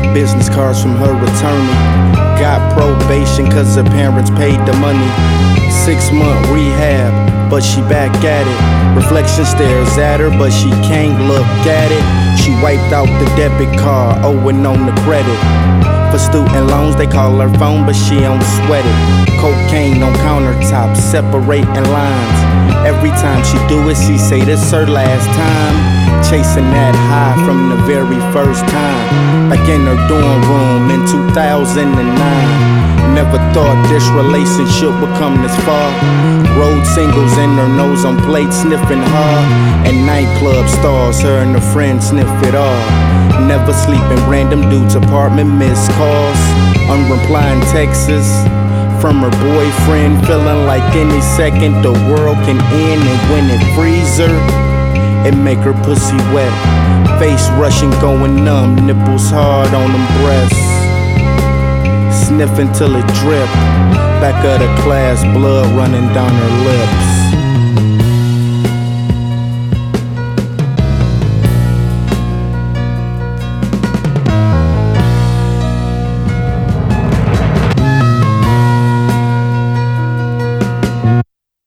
Business cards from her attorney. Got probation cause her parents paid the money. 6-month rehab, but she back at it. Reflection stares at her, but she can't look at it. She wiped out the debit card, owing on the credit. For student loans, they call her phone, but she don't sweat it. Cocaine on countertops, separating lines. Every time she do it, she say this her last time. Chasing that high from the very first time. Back in her dorm room in 2009. Never thought this relationship would come this far. Road singles in her nose on plate, sniffing hard. And nightclub stars, her and her friends sniff it all. Never sleeping, random dudes' apartment missed calls. Unreplying texts from her boyfriend, feeling like any second the world can end. And when it frees her, it make her pussy wet. Face rushing, going numb, nipples hard on them breasts. Sniffing till it drip. Back of the class, blood running down her lips.